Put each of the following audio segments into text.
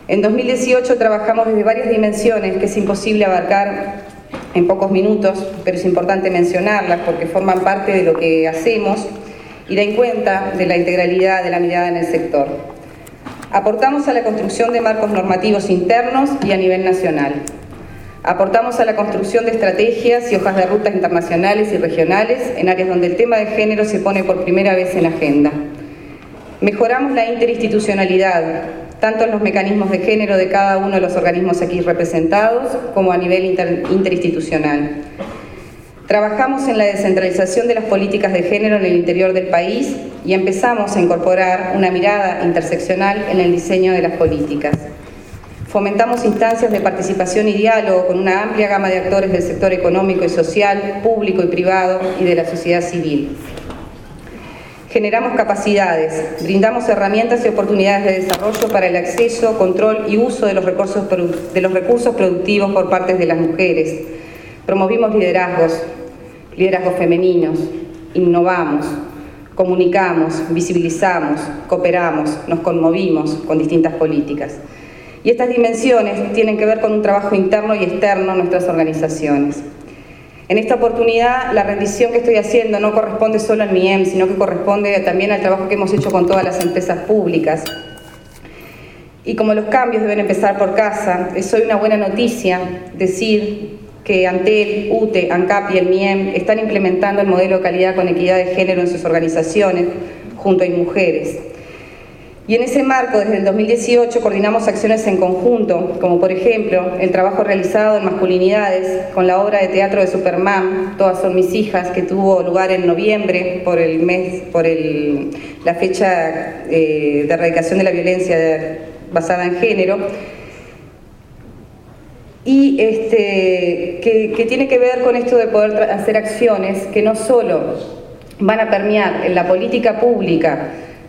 En 2018 trabajamos desde varias dimensiones que es imposible abarcar en pocos minutos, pero es importante mencionarlas porque forman parte de lo que hacemos y dan cuenta de la integralidad de la mirada en el sector. Aportamos a la construcción de marcos normativos internos y a nivel nacional. Aportamos a la construcción de estrategias y hojas de ruta internacionales y regionales en áreas donde el tema de género se pone por primera vez en agenda. Mejoramos la interinstitucionalidad, tanto en los mecanismos de género de cada uno de los organismos aquí representados, como a nivel interinstitucional. Trabajamos en la descentralización de las políticas de género en el interior del país y empezamos a incorporar una mirada interseccional en el diseño de las políticas. Fomentamos instancias de participación y diálogo con una amplia gama de actores del sector económico y social, público y privado y de la sociedad civil. Generamos capacidades, brindamos herramientas y oportunidades de desarrollo para el acceso, control y uso de los recursos productivos por parte de las mujeres. Promovimos liderazgos femeninos, innovamos, comunicamos, visibilizamos, cooperamos, nos conmovimos con distintas políticas. Y estas dimensiones tienen que ver con un trabajo interno y externo en nuestras organizaciones. En esta oportunidad, la rendición que estoy haciendo no corresponde solo al MIEM, sino que corresponde también al trabajo que hemos hecho con todas las empresas públicas. Y como los cambios deben empezar por casa, es hoy una buena noticia decir que Antel, UTE, ANCAP y el MIEM están implementando el modelo de calidad con equidad de género en sus organizaciones junto a mujeres. Y en ese marco, desde el 2018, coordinamos acciones en conjunto, como por ejemplo, el trabajo realizado en masculinidades con la obra de teatro de Superman, Todas son mis hijas, que tuvo lugar en noviembre por la fecha de erradicación de la violencia basada en género, y que tiene que ver con esto de poder hacer acciones que no solo van a permear en la política pública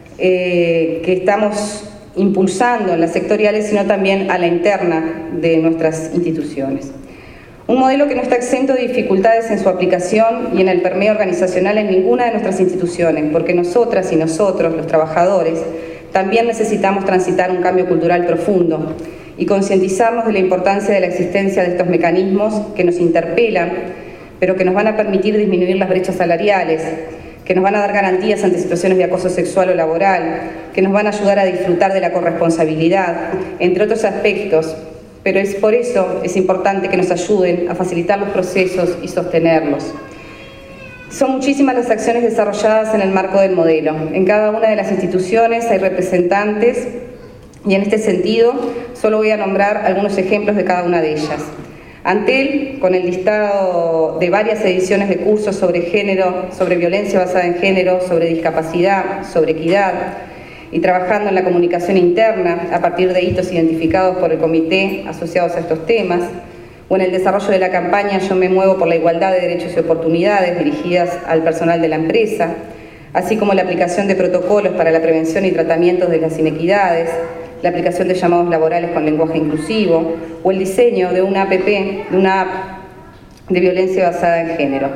que estamos impulsando en las sectoriales, sino también a la interna de nuestras instituciones. Un modelo que no está exento de dificultades en su aplicación y en el permeo organizacional en ninguna de nuestras instituciones, porque nosotras y nosotros, los trabajadores, también necesitamos transitar un cambio cultural profundo y concientizarnos de la importancia de la existencia de estos mecanismos que nos interpelan, pero que nos van a permitir disminuir las brechas salariales, que nos van a dar garantías ante situaciones de acoso sexual o laboral, que nos van a ayudar a disfrutar de la corresponsabilidad, entre otros aspectos, pero por eso es importante que nos ayuden a facilitar los procesos y sostenerlos. Son muchísimas las acciones desarrolladas en el marco del modelo. En cada una de las instituciones hay representantes y en este sentido solo voy a nombrar algunos ejemplos de cada una de ellas. Antel, con el listado de varias ediciones de cursos sobre género, sobre violencia basada en género, sobre discapacidad, sobre equidad, y trabajando en la comunicación interna a partir de hitos identificados por el comité asociados a estos temas, o en el desarrollo de la campaña Yo me muevo por la igualdad de derechos y oportunidades dirigidas al personal de la empresa, así como la aplicación de protocolos para la prevención y tratamiento de las inequidades, la aplicación de llamados laborales con lenguaje inclusivo o el diseño de una app, de una app de violencia basada en género.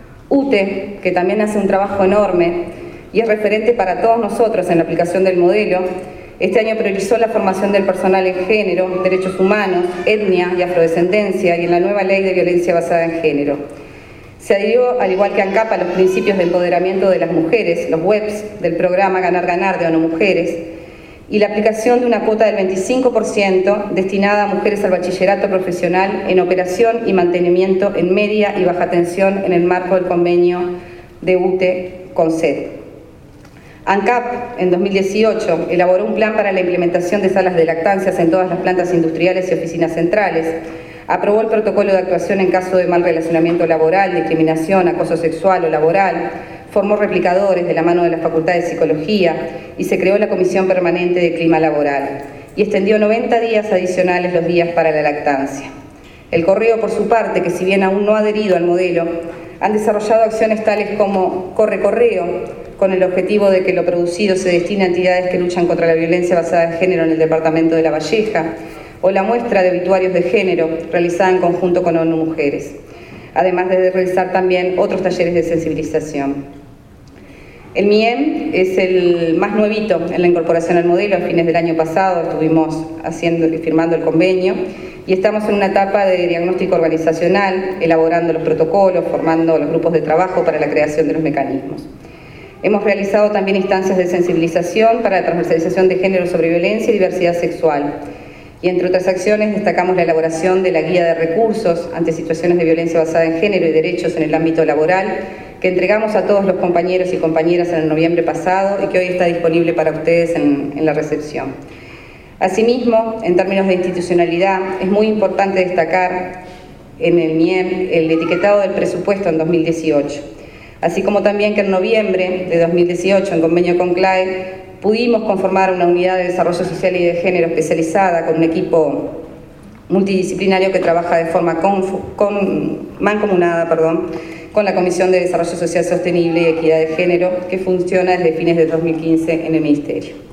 UTE, que también hace un trabajo enorme y es referente para todos nosotros en la aplicación del modelo, este año priorizó la formación del personal en género, derechos humanos, etnia y afrodescendencia y en la nueva ley de violencia basada en género. Se adhirió, al igual que ANCAP, a los principios de empoderamiento de las mujeres, los webs del programa Ganar Ganar de ONU Mujeres, y la aplicación de una cuota del 25% destinada a mujeres al bachillerato profesional en operación y mantenimiento en media y baja tensión en el marco del convenio de UTE con SED. ANCAP, en 2018, elaboró un plan para la implementación de salas de lactancias en todas las plantas industriales y oficinas centrales, aprobó el protocolo de actuación en caso de mal relacionamiento laboral, discriminación, acoso sexual o laboral, formó replicadores de la mano de la Facultad de Psicología y se creó la Comisión Permanente de Clima Laboral y extendió 90 días adicionales los días para la lactancia. El Correo, por su parte, que si bien aún no ha adherido al modelo, han desarrollado acciones tales como Corre Correo, con el objetivo de que lo producido se destine a entidades que luchan contra la violencia basada en género en el departamento de La Valleja, o la muestra de obituarios de género realizada en conjunto con ONU Mujeres, además de realizar también otros talleres de sensibilización. El MIEM es el más nuevito en la incorporación al modelo. A fines del año pasado estuvimos firmando el convenio y estamos en una etapa de diagnóstico organizacional, elaborando los protocolos, formando los grupos de trabajo para la creación de los mecanismos. Hemos realizado también instancias de sensibilización para la transversalización de género sobre violencia y diversidad sexual. Y entre otras acciones destacamos la elaboración de la guía de recursos ante situaciones de violencia basada en género y derechos en el ámbito laboral, que entregamos a todos los compañeros y compañeras en el noviembre pasado y que hoy está disponible para ustedes en la recepción. Asimismo, en términos de institucionalidad, es muy importante destacar en el MIEM el etiquetado del presupuesto en 2018, así como también que en noviembre de 2018, en convenio con CLAE, pudimos conformar una unidad de desarrollo social y de género especializada con un equipo multidisciplinario que trabaja de forma mancomunada con la Comisión de Desarrollo Social Sostenible y Equidad de Género, que funciona desde fines de 2015 en el Ministerio.